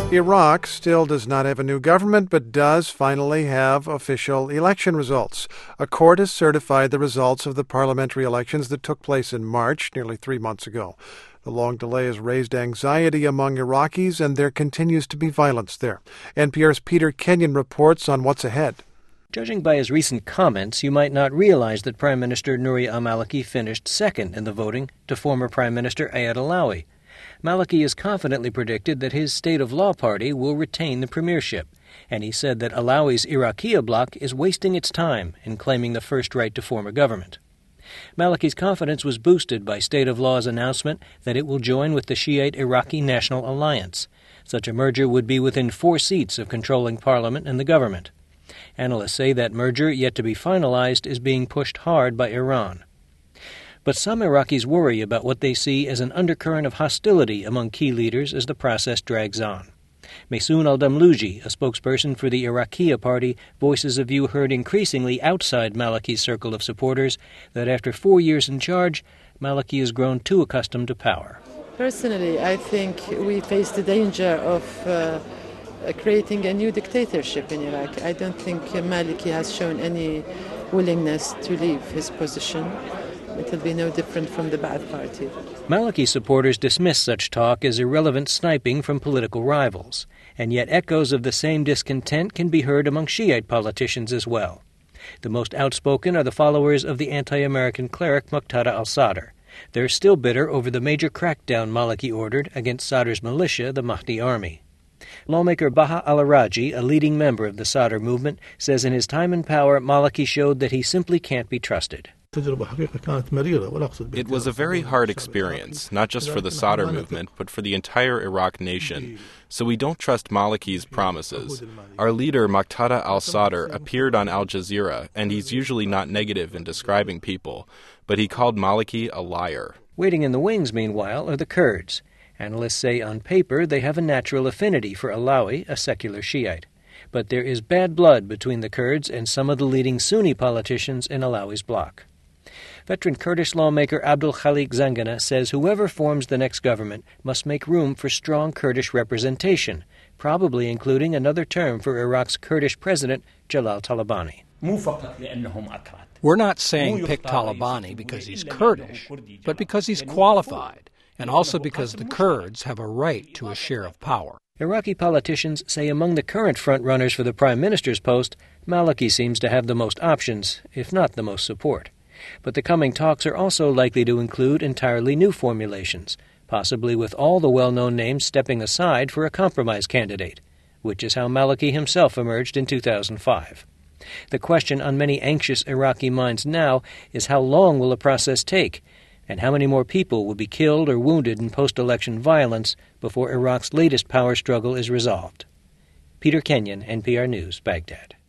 Iraq still does not have a new government, but does finally have official election results. A court has certified the results of the parliamentary elections that took place in March, nearly 3 months ago. The long delay has raised anxiety among Iraqis, and there continues to be violence there. NPR's Peter Kenyon reports on what's ahead. Judging by his recent comments, you might not realize that Prime Minister Nouri al-Maliki finished second in the voting to former Prime Minister Ayad Allawi. Maliki has confidently predicted that his State of Law party will retain the premiership, and he said that Allawi's Iraqiyya bloc is wasting its time in claiming the first right to form a government. Maliki's confidence was boosted by State of Law's announcement that it will join with the Shiite Iraqi National Alliance. Such a merger would be within 4 seats of controlling parliament and the government. Analysts say that merger, yet to be finalized, is being pushed hard by Iran. But some Iraqis worry about what they see as an undercurrent of hostility among key leaders as the process drags on. Maysoon al-Damluji, a spokesperson for the Iraqiyya party, voices a view heard increasingly outside Maliki's circle of supporters that after 4 years in charge, Maliki has grown too accustomed to power. Personally, I think we face the danger of creating a new dictatorship in Iraq. I don't think Maliki has shown any willingness to leave his position. It will be no different from the Ba'ath Party. Maliki supporters dismiss such talk as irrelevant sniping from political rivals, and yet echoes of the same discontent can be heard among Shiite politicians as well. The most outspoken are the followers of the anti-American cleric Muqtada al-Sadr. They're still bitter over the major crackdown Maliki ordered against Sadr's militia, the Mahdi Army. Lawmaker Baha al-Araji, a leading member of the Sadr movement, says in his time in power, Maliki showed that he simply can't be trusted. It was a very hard experience, not just for the Sadr movement, but for the entire Iraq nation. So we don't trust Maliki's promises. Our leader, Muqtada al-Sadr, appeared on Al Jazeera, and he's usually not negative in describing people, but he called Maliki a liar. Waiting in the wings, meanwhile, are the Kurds. Analysts say on paper they have a natural affinity for Allawi, a secular Shiite. But there is bad blood between the Kurds and some of the leading Sunni politicians in Allawi's bloc. Veteran Kurdish lawmaker Abdul Khalik Zangana says whoever forms the next government must make room for strong Kurdish representation, probably including another term for Iraq's Kurdish president, Jalal Talabani. We're not saying pick Talabani because he's Kurdish, but because he's qualified, and also because the Kurds have a right to a share of power. Iraqi politicians say among the current frontrunners for the prime minister's post, Maliki seems to have the most options, if not the most support. But the coming talks are also likely to include entirely new formulations, possibly with all the well-known names stepping aside for a compromise candidate, which is how Maliki himself emerged in 2005. The question on many anxious Iraqi minds now is how long will the process take, and how many more people will be killed or wounded in post-election violence before Iraq's latest power struggle is resolved. Peter Kenyon, NPR News, Baghdad.